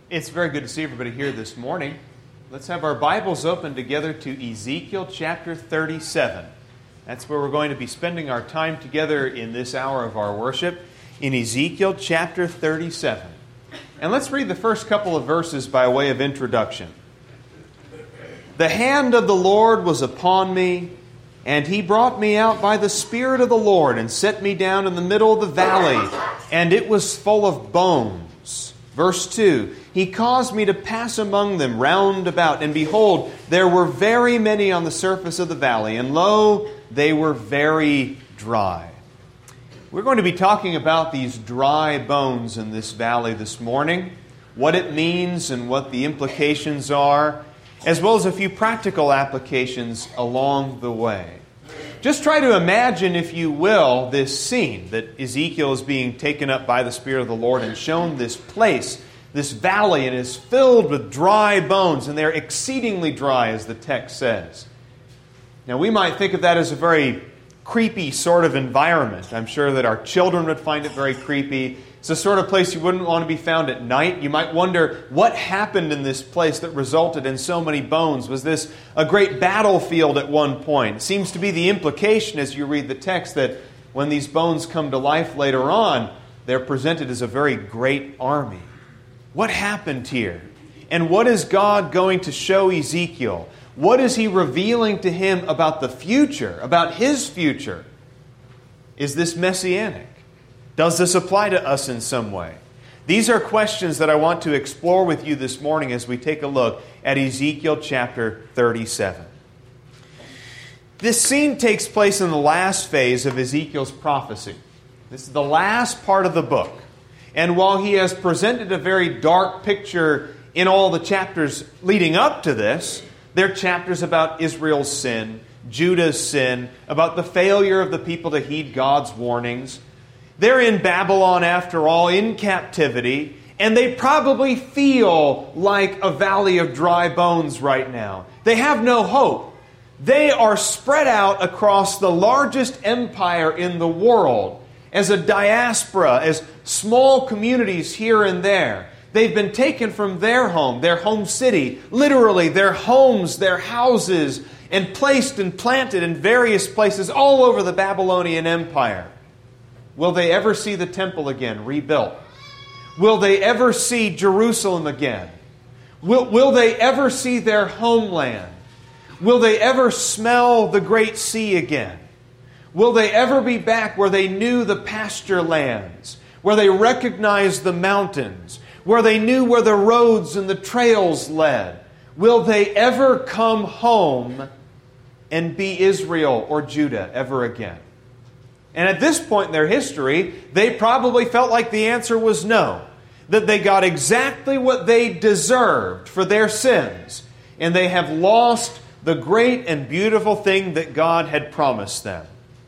It's very good to see everybody here this morning. Let's have our Bibles open together to Ezekiel chapter 37. That's where we're going to be spending our time together in this hour of our worship, in Ezekiel chapter 37. And let's read the first couple of verses by way of introduction. The hand of the Lord was upon me, and He brought me out by the Spirit of the Lord and set me down in the middle of the valley, and it was full of bones. Verse 2, He caused me to pass among them round about, and behold, there were very many on the surface of the valley, and lo, they were very dry. We're going to be talking about these dry bones in this valley this morning, what it means and what the implications are, as well as a few practical applications along the way. Just try to imagine, if you will, this scene that Ezekiel is being taken up by the Spirit of the Lord and shown this place, this valley, and it is filled with dry bones, and they're exceedingly dry, as the text says. Now, we might think of that as a very creepy sort of environment. I'm sure that our children would find it very creepy. It's the sort of place you wouldn't want to be found at night. You might wonder what happened in this place that resulted in so many bones. Was this a great battlefield at one point? It seems to be the implication as you read the text that when these bones come to life later on, they're presented as a very great army. What happened here? And what is God going to show Ezekiel? What is He revealing to him about the future, about his future? Is this messianic? Does this apply to us in some way? These are questions that I want to explore with you this morning as we take a look at Ezekiel chapter 37. This scene takes place in the last phase of Ezekiel's prophecy. This is the last part of the book. And while he has presented a very dark picture in all the chapters leading up to this, they're chapters about Israel's sin, Judah's sin, about the failure of the people to heed God's warnings. They're in Babylon, after all, in captivity, and they probably feel like a valley of dry bones right now. They have no hope. They are spread out across the largest empire in the world as a diaspora, as small communities here and there. They've been taken from their home city, literally their homes, their houses, and placed and planted in various places all over the Babylonian Empire. Will they ever see the temple again rebuilt? Will they ever see Jerusalem again? Will they ever see their homeland? Will they ever smell the great sea again? Will they ever be back where they knew the pasture lands, where they recognized the mountains, where they knew where the roads and the trails led? Will they ever come home and be Israel or Judah ever again? And at this point in their history, they probably felt like the answer was no. That they got exactly what they deserved for their sins. And they have lost the great and beautiful thing that God had promised them.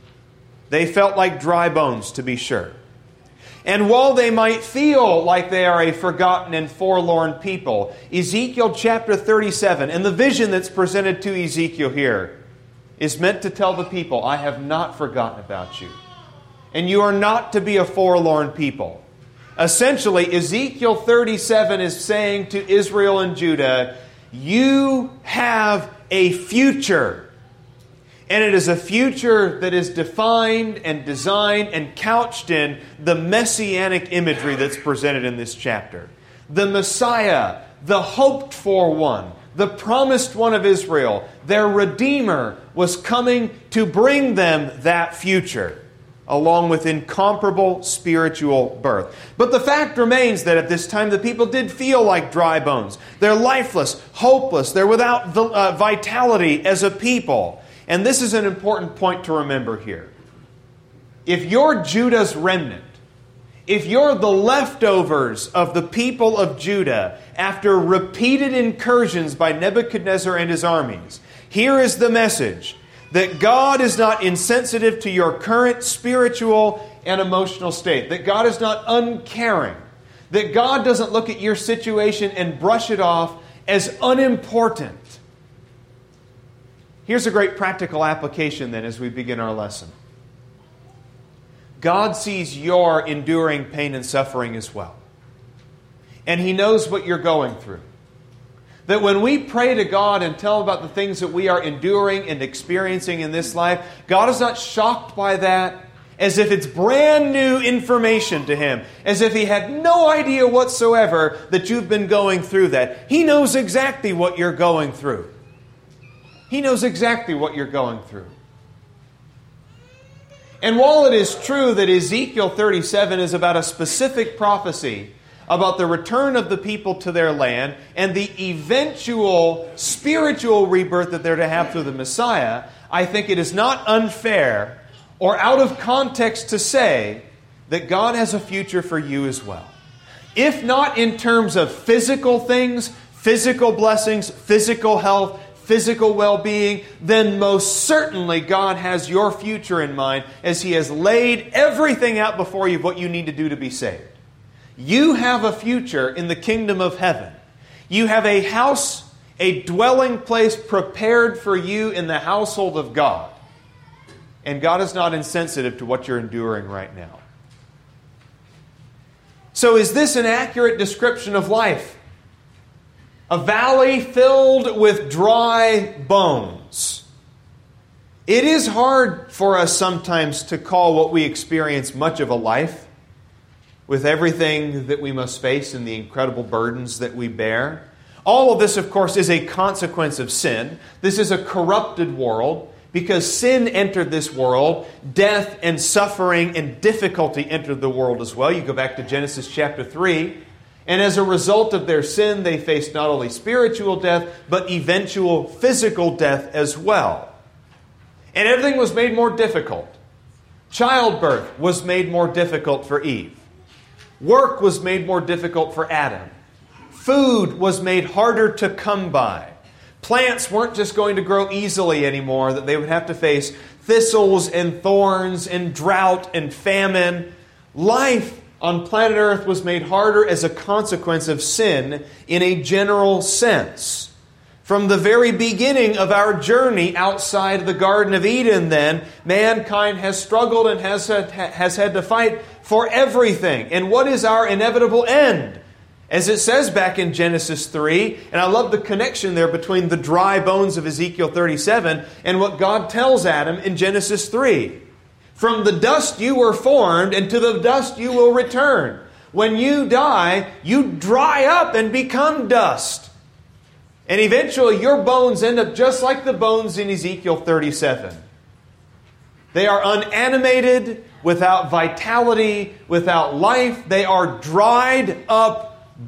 They felt like dry bones, to be sure. And while they might feel like they are a forgotten and forlorn people, Ezekiel chapter 37 and the vision that's presented to Ezekiel here is meant to tell the people, I have not forgotten about you. And you are not to be a forlorn people. Essentially, Ezekiel 37 is saying to Israel and Judah, you have a future. And it is a future that is defined and designed and couched in the messianic imagery that's presented in this chapter. The Messiah, the hoped-for one, the promised one of Israel, their Redeemer, was coming to bring them that future, along with incomparable spiritual birth. But the fact remains that at this time the people did feel like dry bones. They're lifeless, hopeless, they're without vitality as a people. And this is an important point to remember here. If you're Judah's remnant, if you're the leftovers of the people of Judah after repeated incursions by Nebuchadnezzar and his armies, here is the message: that God is not insensitive to your current spiritual and emotional state. That God is not uncaring. That God doesn't look at your situation and brush it off as unimportant. Here's a great practical application then as we begin our lesson. God sees your enduring pain and suffering as well. and He knows what you're going through. That when we pray to God and tell about the things that we are enduring and experiencing in this life, God is not shocked by that as if it's brand new information to Him, as if He had no idea whatsoever that you've been going through that. He knows exactly what you're going through. He knows exactly what you're going through. And while it is true that Ezekiel 37 is about a specific prophecy about the return of the people to their land and the eventual spiritual rebirth that they're to have through the Messiah, I think it is not unfair or out of context to say that God has a future for you as well. If not in terms of physical things, physical blessings, physical health, physical well-being, then most certainly God has your future in mind as He has laid everything out before you of what you need to do to be saved. You have a future in the kingdom of heaven. You have a house, a dwelling place prepared for you in the household of God. And God is not insensitive to what you're enduring right now. So is this an accurate description of life? A valley filled with dry bones. It is hard for us sometimes to call what we experience much of a life, with everything that we must face and the incredible burdens that we bear. All of this, of course, is a consequence of sin. This is a corrupted world. Because sin entered this world, death and suffering and difficulty entered the world as well. You go back to Genesis chapter 3. And as a result of their sin, they faced not only spiritual death, but eventual physical death as well. And everything was made more difficult. Childbirth was made more difficult for Eve. Work was made more difficult for Adam. Food was made harder to come by. Plants weren't just going to grow easily anymore, that they would have to face thistles and thorns and drought and famine. Life on planet Earth was made harder as a consequence of sin in a general sense. From the very beginning of our journey outside the Garden of Eden, then, mankind has struggled and has had to fight for everything. And what is our inevitable end? As it says back in Genesis 3, and I love the connection there between the dry bones of Ezekiel 37 and what God tells Adam in Genesis 3. From the dust you were formed, and to the dust you will return. When you die, you dry up and become dust. And eventually your bones end up just like the bones in Ezekiel 37. They are unanimated, without vitality, without life. They are dried up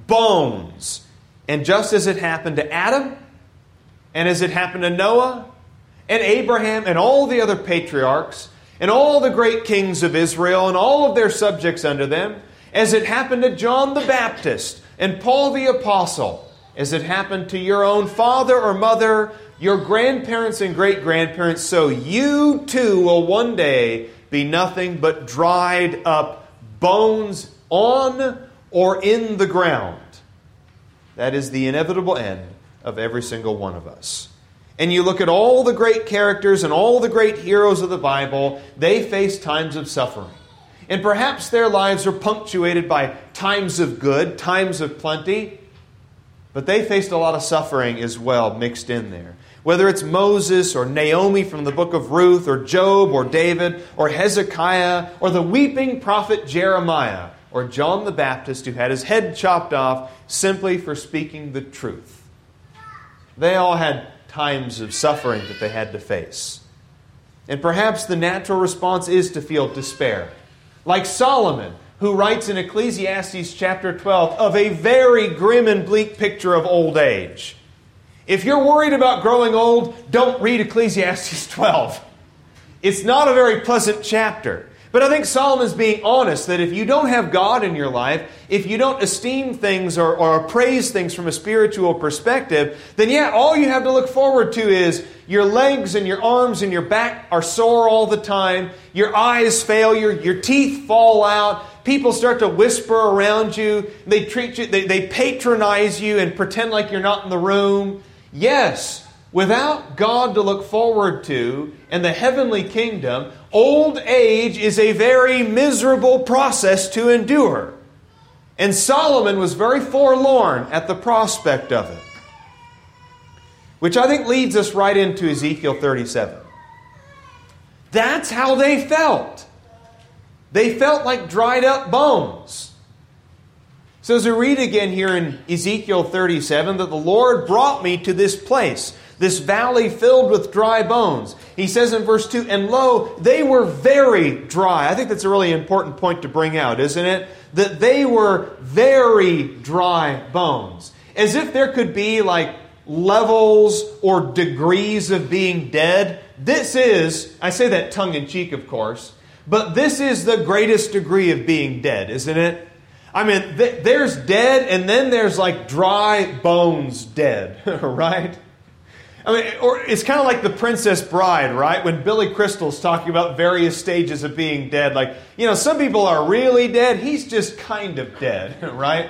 bones. And just as it happened to Adam, and as it happened to Noah, and Abraham, and all the other patriarchs, and all the great kings of Israel, and all of their subjects under them, as it happened to John the Baptist, and Paul the Apostle, as it happened to your own father or mother, your grandparents and great-grandparents, so you too will one day be nothing but dried up bones on or in the ground. That is the inevitable end of every single one of us. And you look at all the great characters and all the great heroes of the Bible, they face times of suffering. And perhaps their lives are punctuated by times of good, times of plenty, but they faced a lot of suffering as well mixed in there. Whether it's Moses or Naomi from the book of Ruth or Job or David or Hezekiah or the weeping prophet Jeremiah, or John the Baptist who had his head chopped off simply for speaking the truth. They all had times of suffering that they had to face. And perhaps the natural response is to feel despair. Like Solomon, who writes in Ecclesiastes chapter 12 of a very grim and bleak picture of old age. If you're worried about growing old, don't read Ecclesiastes 12. It's not a very pleasant chapter. But I think Solomon's being honest that if you don't have God in your life, if you don't esteem things or appraise things from a spiritual perspective, then all you have to look forward to is your legs and your arms and your back are sore all the time. Your eyes fail. Your teeth fall out. People start to whisper around you. They treat you. They patronize you and pretend like you're not in the room. Yes, without God to look forward to and the heavenly kingdom, old age is a very miserable process to endure. And Solomon was very forlorn at the prospect of it. Which I think leads us right into Ezekiel 37. That's how they felt. They felt like dried up bones. So as we read again here in Ezekiel 37, that the Lord brought me to this place, this valley filled with dry bones. He says in verse 2, and lo, they were very dry. I think that's a really important point to bring out, isn't it? That they were very dry bones. As if there could be like levels or degrees of being dead. This is, I say that tongue-in-cheek, of course, but this is the greatest degree of being dead, isn't it? I mean, there's dead, and then there's like dry bones dead, right? I mean, or it's kind of like The Princess Bride, right? When Billy Crystal's talking about various stages of being dead. Like, you know, some people are really dead. He's just kind of dead, right?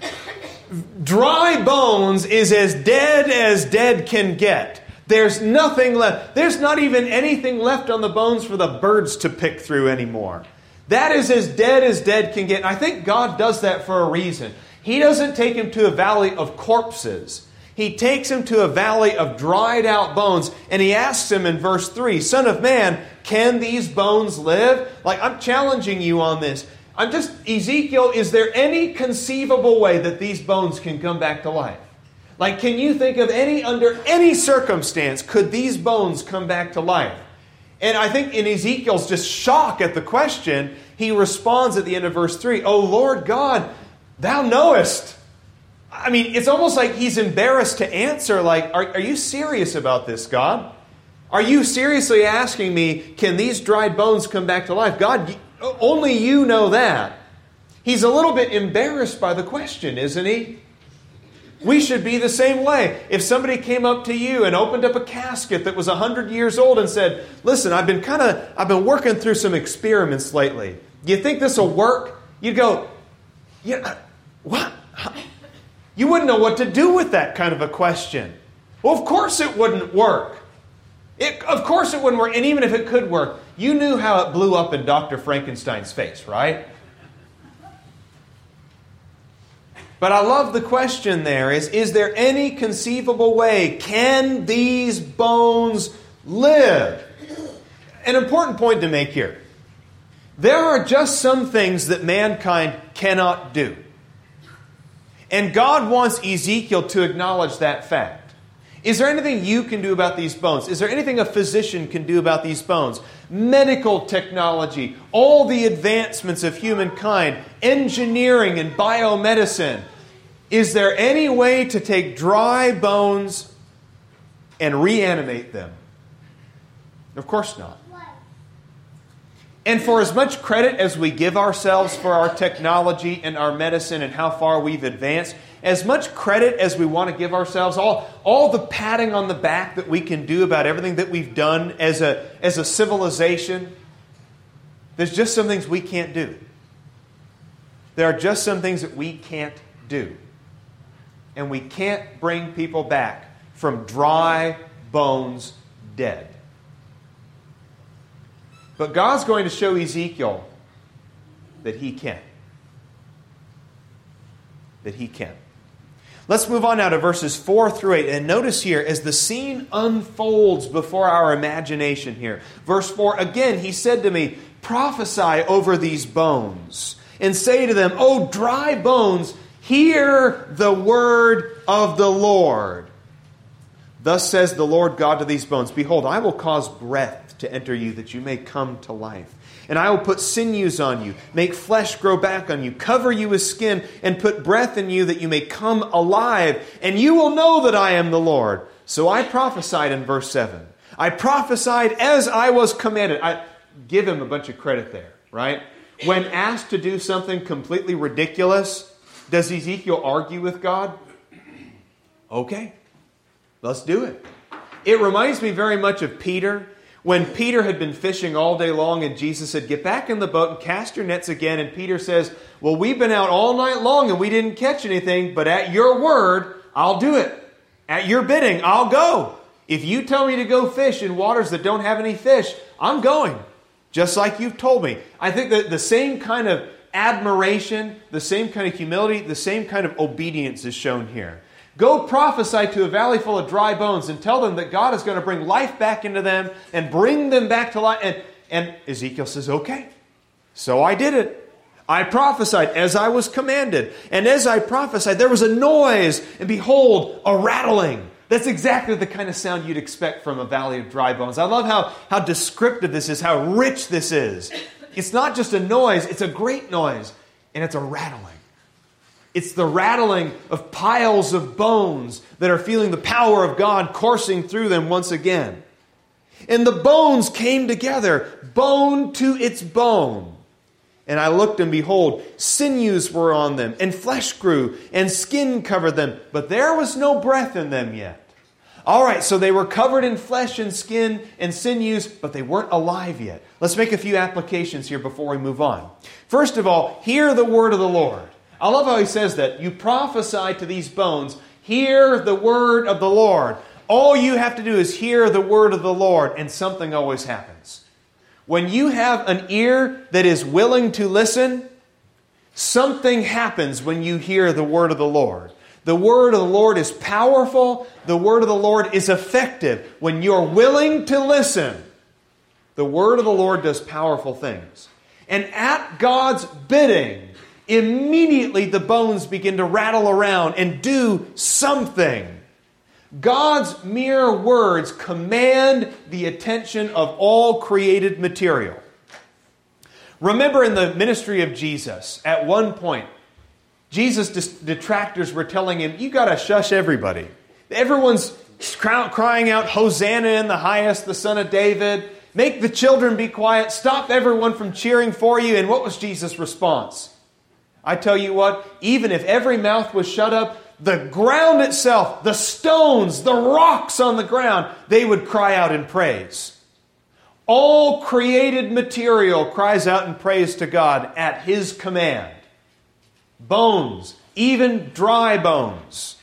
Dry bones is as dead can get. There's nothing left. There's not even anything left on the bones for the birds to pick through anymore. That is as dead can get. And I think God does that for a reason. He doesn't take him to a valley of corpses. He takes him to a valley of dried out bones. And he asks him in verse 3, Son of man, can these bones live? Like, I'm challenging you on this. Ezekiel, is there any conceivable way that these bones can come back to life? Like, can you think of under any circumstance, could these bones come back to life? And I think in Ezekiel's just shock at the question, he responds at the end of verse 3, O Lord God, thou knowest. I mean, it's almost like he's embarrassed to answer, like, are you serious about this, God? Are you seriously asking me, can these dried bones come back to life? God, only you know that. He's a little bit embarrassed by the question, isn't he? We should be the same way. If somebody came up to you and opened up a casket that was 100 years old and said, listen, I've been working through some experiments lately. Do you think this will work? You'd go, yeah, what? You wouldn't know what to do with that kind of a question. Well, of course it wouldn't work. Of course it wouldn't work. And even if it could work, you knew how it blew up in Dr. Frankenstein's face, right? But I love the question there is there any conceivable way? Can these bones live? An important point to make here. There are just some things that mankind cannot do. And God wants Ezekiel to acknowledge that fact. Is there anything you can do about these bones? Is there anything a physician can do about these bones? Medical technology, all the advancements of humankind, engineering and biomedicine. Is there any way to take dry bones and reanimate them? Of course not. And for as much credit as we give ourselves for our technology and our medicine and how far we've advanced, as much credit as we want to give ourselves, all the patting on the back that we can do about everything that we've done as a civilization, there's just some things we can't do. There are just some things that we can't do. And we can't bring people back from dry bones dead. But God's going to show Ezekiel that He can. That He can. Let's move on now to verses 4 through 8. And notice here, as the scene unfolds before our imagination here. Verse 4, again, He said to me, prophesy over these bones, and say to them, O dry bones, hear the word of the Lord. Thus says the Lord God to these bones, behold, I will cause breath to enter you, that you may come to life. And I will put sinews on you, make flesh grow back on you, cover you with skin, and put breath in you, that you may come alive. And you will know that I am the Lord. So I prophesied in verse 7. I prophesied as I was commanded. I give him a bunch of credit there, right? When asked to do something completely ridiculous, does Ezekiel argue with God? Okay, let's do it. It reminds me very much of Peter. When Peter had been fishing all day long and Jesus said, get back in the boat and cast your nets again. And Peter says, well, we've been out all night long and we didn't catch anything, but at your word, I'll do it. At your bidding, I'll go. If you tell me to go fish in waters that don't have any fish, I'm going, just like you've told me. I think that the same kind of admiration, the same kind of humility, the same kind of obedience is shown here. Go prophesy to a valley full of dry bones and tell them that God is going to bring life back into them and bring them back to life. And Ezekiel says, okay. So I did it. I prophesied as I was commanded. And as I prophesied, there was a noise, and behold, a rattling. That's exactly the kind of sound you'd expect from a valley of dry bones. I love how descriptive this is, how rich this is. It's not just a noise, it's a great noise, and it's a rattling. It's the rattling of piles of bones that are feeling the power of God coursing through them once again. And the bones came together, bone to its bone. And I looked, and behold, sinews were on them, and flesh grew, and skin covered them, but there was no breath in them yet. All right, so they were covered in flesh and skin and sinews, but they weren't alive yet. Let's make a few applications here before we move on. First of all, hear the word of the Lord. I love how he says that. You prophesy to these bones, hear the word of the Lord. All you have to do is hear the word of the Lord, and something always happens. When you have an ear that is willing to listen, something happens when you hear the word of the Lord. The word of the Lord is powerful. The word of the Lord is effective. When you're willing to listen, the word of the Lord does powerful things. And at God's bidding, immediately the bones begin to rattle around and do something. God's mere words command the attention of all created material. Remember in the ministry of Jesus, at one point, Jesus' detractors were telling him, you got to shush everybody. Everyone's crying out, Hosanna in the highest, the Son of David. Make the children be quiet. Stop everyone from cheering for you. And what was Jesus' response? I tell you what, even if every mouth was shut up, the ground itself, the stones, the rocks on the ground, they would cry out in praise. All created material cries out in praise to God at His command. Bones, even dry bones.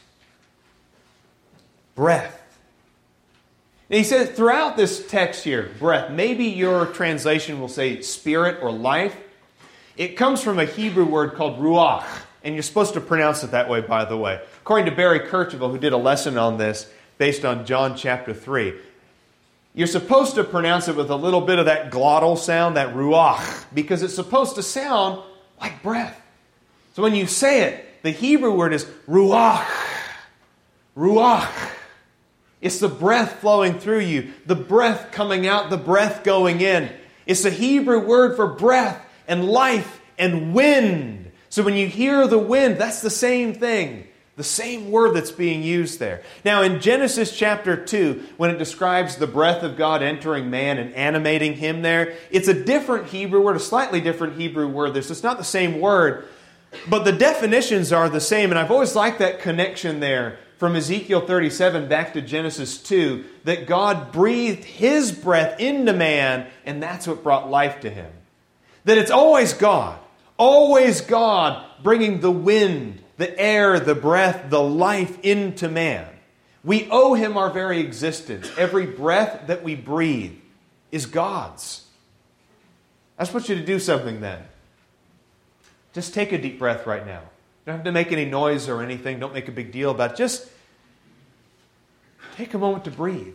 Breath. And he says throughout this text here, breath. Maybe your translation will say spirit or life. It comes from a Hebrew word called ruach. And you're supposed to pronounce it that way, by the way. According to Barry Kercheval, who did a lesson on this based on John chapter 3, you're supposed to pronounce it with a little bit of that glottal sound, that ruach, because it's supposed to sound like breath. So when you say it, the Hebrew word is ruach. Ruach. It's the breath flowing through you, the breath coming out, the breath going in. It's the Hebrew word for breath and life and wind. So when you hear the wind, that's the same thing. The same word that's being used there. Now in Genesis chapter 2, when it describes the breath of God entering man and animating him there, it's a different Hebrew word, a slightly different Hebrew word. It's not the same word, but the definitions are the same. And I've always liked that connection there from Ezekiel 37 back to Genesis 2, that God breathed His breath into man, and that's what brought life to him. That it's always God bringing the wind, the air, the breath, the life into man. We owe Him our very existence. Every breath that we breathe is God's. I just want you to do something then. Just take a deep breath right now. You don't have to make any noise or anything. Don't make a big deal about it. Just take a moment to breathe.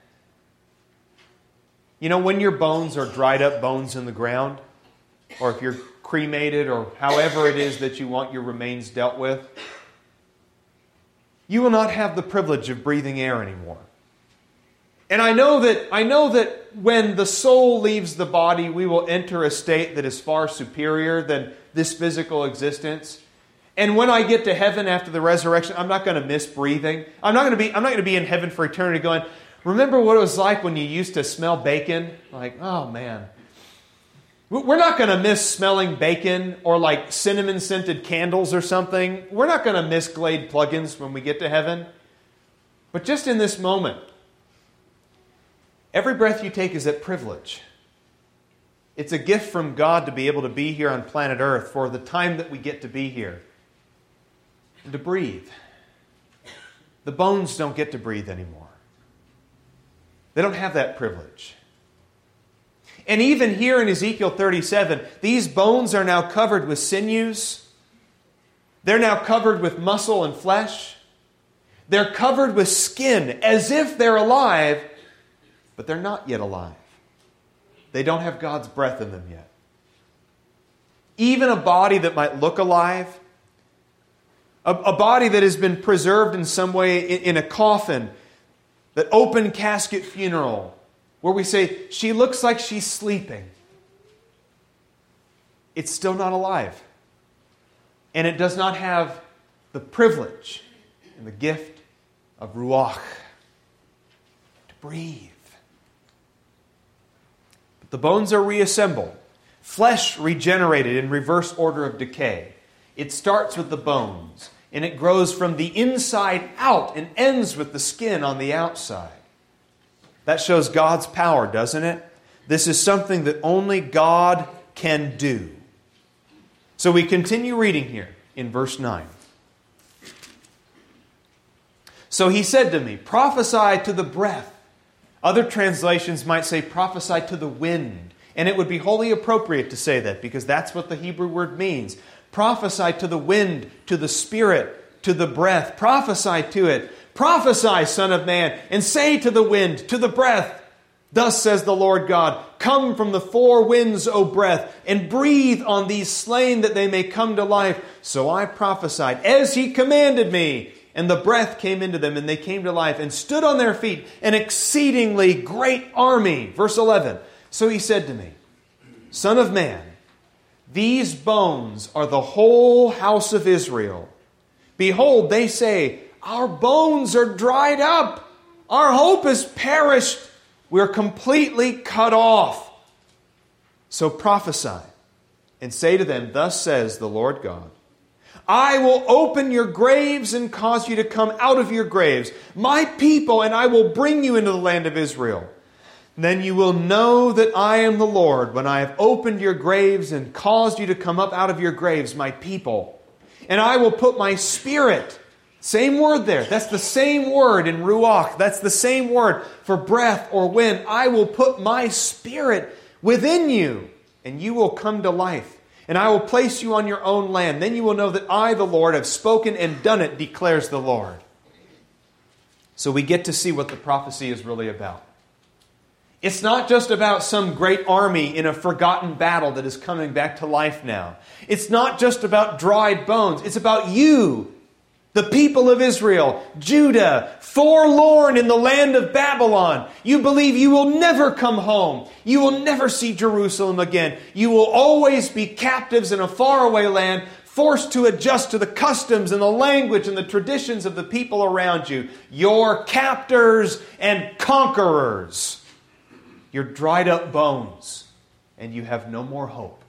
You know, when your bones are dried up bones in the ground, or if you're cremated, or however it is that you want your remains dealt with, you will not have the privilege of breathing air anymore. And I know that when the soul leaves the body, we will enter a state that is far superior than this physical existence. And when I get to heaven after the resurrection, I'm not going to miss breathing. I'm not going to be in heaven for eternity going, remember what it was like when you used to smell bacon? Like, oh man. We're not going to miss smelling bacon or like cinnamon-scented candles or something. We're not going to miss Glade plugins when we get to heaven. But just in this moment, every breath you take is a privilege. It's a gift from God to be able to be here on planet Earth for the time that we get to be here. And to breathe. The bones don't get to breathe anymore. They don't have that privilege. And even here in Ezekiel 37, these bones are now covered with sinews. They're now covered with muscle and flesh. They're covered with skin as if they're alive, but they're not yet alive. They don't have God's breath in them yet. Even a body that might look alive, a body that has been preserved in some way in a coffin, that open casket funeral, where we say, she looks like she's sleeping. It's still not alive. And it does not have the privilege and the gift of ruach, to breathe. But the bones are reassembled. Flesh regenerated in reverse order of decay. It starts with the bones, and it grows from the inside out and ends with the skin on the outside. That shows God's power, doesn't it? This is something that only God can do. So we continue reading here in verse 9. So he said to me, prophesy to the breath. Other translations might say prophesy to the wind. And it would be wholly appropriate to say that because that's what the Hebrew word means. Prophesy to the wind, to the spirit, to the breath. Prophesy to it. Prophesy, Son of Man, and say to the wind, to the breath, thus says the Lord God, come from the four winds, O breath, and breathe on these slain that they may come to life. So I prophesied as he commanded me. And the breath came into them, and they came to life, and stood on their feet, an exceedingly great army. Verse 11. So he said to me, Son of man, these bones are the whole house of Israel. Behold, they say, our bones are dried up. Our hope is perished. We're completely cut off. So prophesy and say to them, thus says the Lord God, I will open your graves and cause you to come out of your graves, my people, and I will bring you into the land of Israel. Then you will know that I am the Lord when I have opened your graves and caused you to come up out of your graves, my people. And I will put my spirit, same word there, that's the same word in ruach, that's the same word for breath or wind. I will put my spirit within you, and you will come to life. And I will place you on your own land. Then you will know that I, the Lord, have spoken and done it, declares the Lord. So we get to see what the prophecy is really about. It's not just about some great army in a forgotten battle that is coming back to life now. It's not just about dried bones. It's about you, the people of Israel, Judah, forlorn in the land of Babylon. You believe you will never come home. You will never see Jerusalem again. You will always be captives in a faraway land, forced to adjust to the customs and the language and the traditions of the people around you. You're captors and conquerors. You're dried up bones, and you have no more hope.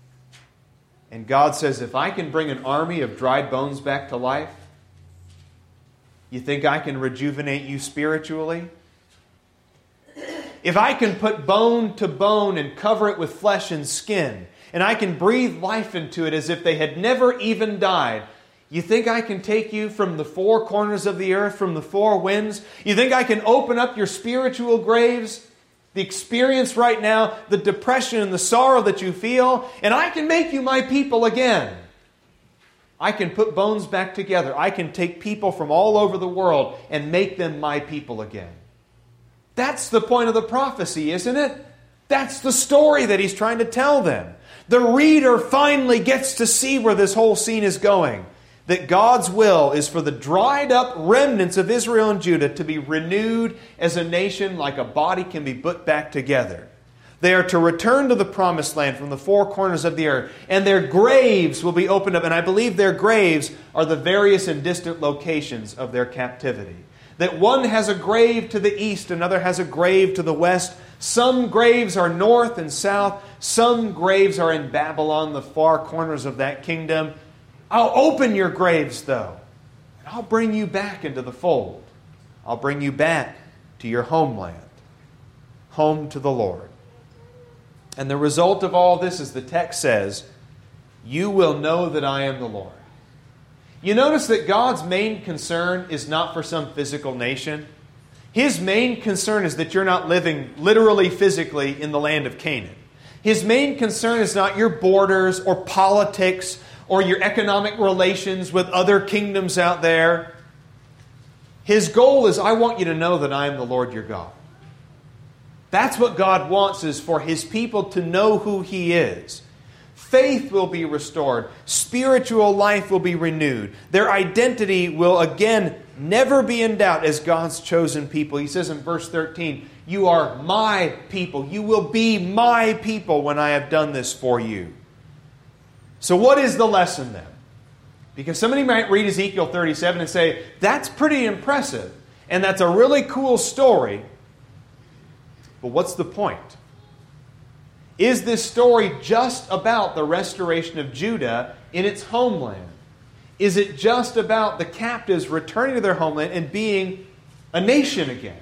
And God says, if I can bring an army of dried bones back to life, you think I can rejuvenate you spiritually? If I can put bone to bone and cover it with flesh and skin, and I can breathe life into it as if they had never even died, you think I can take you from the four corners of the earth, from the four winds? You think I can open up your spiritual graves? The experience right now, the depression and the sorrow that you feel, and I can make you my people again. I can put bones back together. I can take people from all over the world and make them my people again. That's the point of the prophecy, isn't it? That's the story that he's trying to tell them. The reader finally gets to see where this whole scene is going. That God's will is for the dried up remnants of Israel and Judah to be renewed as a nation like a body can be put back together. They are to return to the promised land from the four corners of the earth, and their graves will be opened up. And I believe their graves are the various and distant locations of their captivity. That one has a grave to the east, another has a grave to the west. Some graves are north and south. Some graves are in Babylon, the far corners of that kingdom. I'll open your graves, though, and I'll bring you back into the fold. I'll bring you back to your homeland, home to the Lord. And the result of all this, as the text says, you will know that I am the Lord. You notice that God's main concern is not for some physical nation. His main concern is that you're not living literally, physically in the land of Canaan. His main concern is not your borders or politics or your economic relations with other kingdoms out there. His goal is, I want you to know that I am the Lord your God. That's what God wants, is for His people to know who He is. Faith will be restored. Spiritual life will be renewed. Their identity will again never be in doubt as God's chosen people. He says in verse 13, you are my people. You will be my people when I have done this for you. So what is the lesson then? Because somebody might read Ezekiel 37 and say, that's pretty impressive, and that's a really cool story. But what's the point? Is this story just about the restoration of Judah in its homeland? Is it just about the captives returning to their homeland and being a nation again?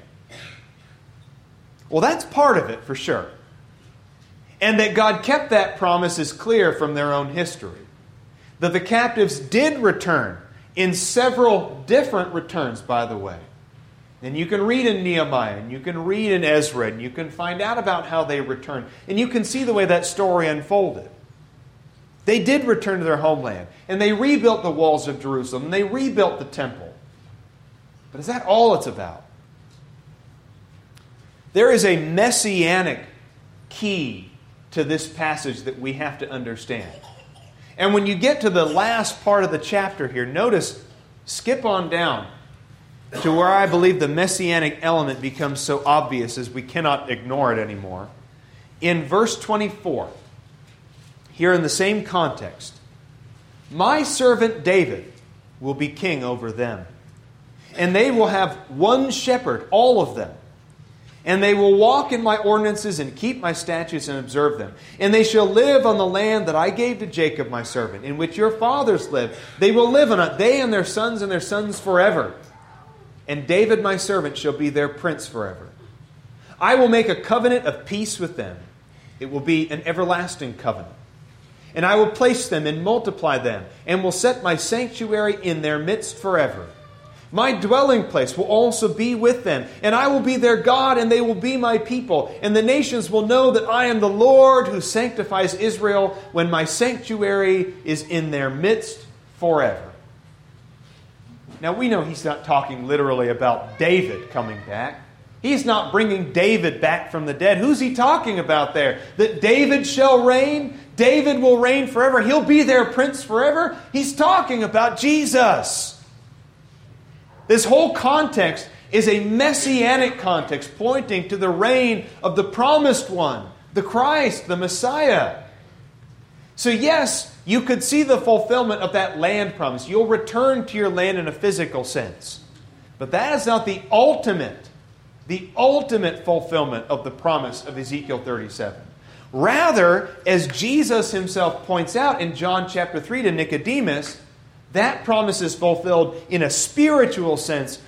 Well, that's part of it for sure. And that God kept that promise is clear from their own history. That the captives did return in several different returns, by the way. And you can read in Nehemiah, and you can read in Ezra, and you can find out about how they returned. And you can see the way that story unfolded. They did return to their homeland, and they rebuilt the walls of Jerusalem, and they rebuilt the temple. But is that all it's about? There is a messianic key to this passage that we have to understand. And when you get to the last part of the chapter here, notice, skip on down to where I believe the messianic element becomes so obvious as we cannot ignore it anymore. In verse 24, here in the same context, my servant David will be king over them, and they will have one shepherd, all of them. And they will walk in my ordinances and keep my statutes and observe them. And they shall live on the land that I gave to Jacob my servant, in which your fathers lived. They will live on it, they and their sons forever. And David my servant shall be their prince forever. I will make a covenant of peace with them. It will be an everlasting covenant. And I will place them and multiply them, and will set my sanctuary in their midst forever. My dwelling place will also be with them, and I will be their God, and they will be my people. And the nations will know that I am the Lord who sanctifies Israel, when my sanctuary is in their midst forever. Now we know he's not talking literally about David coming back. He's not bringing David back from the dead. Who's he talking about there? That David shall reign? David will reign forever. He'll be their prince forever? He's talking about Jesus. This whole context is a messianic context pointing to the reign of the promised one, the Christ, the Messiah. So yes, you could see the fulfillment of that land promise. You'll return to your land in a physical sense. But that is not the ultimate fulfillment of the promise of Ezekiel 37. Rather, as Jesus himself points out in John chapter 3 to Nicodemus, that promise is fulfilled in a spiritual sense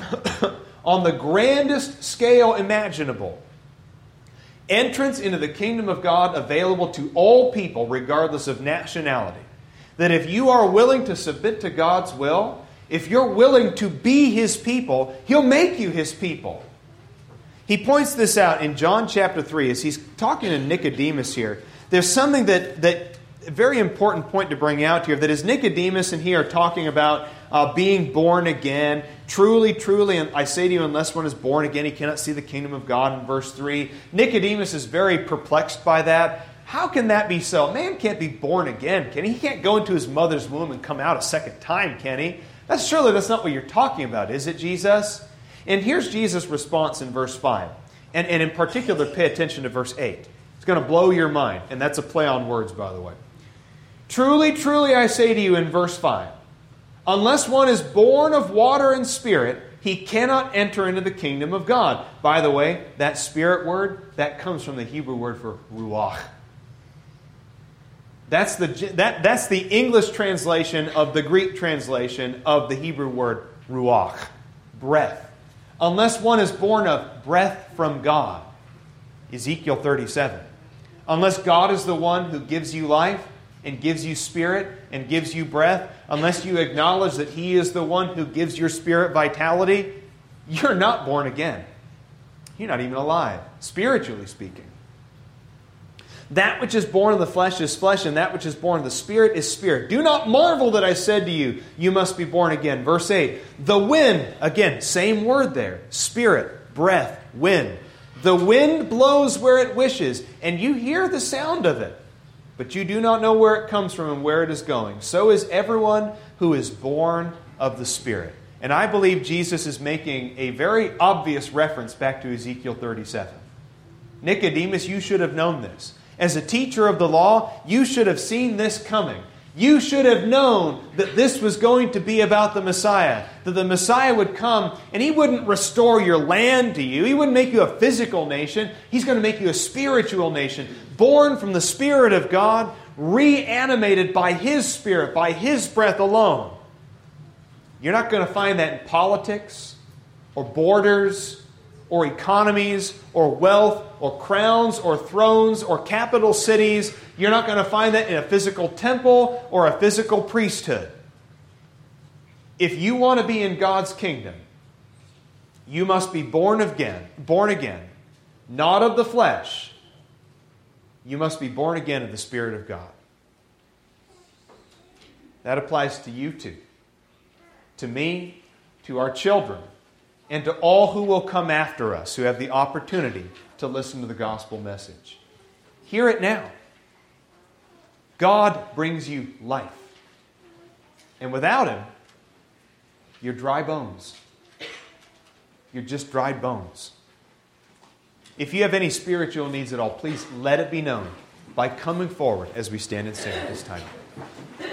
on the grandest scale imaginable. Entrance into the kingdom of God available to all people regardless of nationality. That if you are willing to submit to God's will, if you're willing to be His people, He'll make you His people. He points this out in John chapter 3 as he's talking to Nicodemus here. There's something that a very important point to bring out here, that as Nicodemus and he are talking about being born again, truly, truly, and I say to you, unless one is born again, he cannot see the kingdom of God, in verse 3. Nicodemus is very perplexed by that. How can that be so? Man can't be born again, can he? He can't go into his mother's womb and come out a second time, can he? That's not what you're talking about, is it, Jesus? And here's Jesus' response in verse 5. And in particular, pay attention to verse 8. It's going to blow your mind, and that's a play on words, by the way. Truly, truly, I say to you in verse 5, unless one is born of water and spirit, he cannot enter into the kingdom of God. By the way, that spirit word, that comes from the Hebrew word for ruach. That's the English translation of the Greek translation of the Hebrew word ruach, breath. Unless one is born of breath from God, Ezekiel 37. Unless God is the one who gives you life, and gives you spirit, and gives you breath, unless you acknowledge that He is the one who gives your spirit vitality, you're not born again. You're not even alive, spiritually speaking. That which is born of the flesh is flesh, and that which is born of the Spirit is spirit. Do not marvel that I said to you, you must be born again. Verse 8, the wind, again, same word there, spirit, breath, wind. The wind blows where it wishes, and you hear the sound of it, but you do not know where it comes from and where it is going. So is everyone who is born of the Spirit. And I believe Jesus is making a very obvious reference back to Ezekiel 37. Nicodemus, you should have known this. As a teacher of the law, you should have seen this coming. You should have known that this was going to be about the Messiah. That the Messiah would come and He wouldn't restore your land to you. He wouldn't make you a physical nation. He's going to make you a spiritual nation. Born from the Spirit of God, reanimated by His Spirit, by His breath alone. You're not going to find that in politics or borders or economies, or wealth, or crowns, or thrones, or capital cities. You're not going to find that in a physical temple or a physical priesthood. If you want to be in God's kingdom, you must be born again, not of the flesh. You must be born again of the Spirit of God. That applies to you too, to me, to our children, and to all who will come after us, who have the opportunity to listen to the gospel message. Hear it now. God brings you life. And without Him, you're dry bones. You're just dried bones. If you have any spiritual needs at all, please let it be known by coming forward as we stand and sing at this time.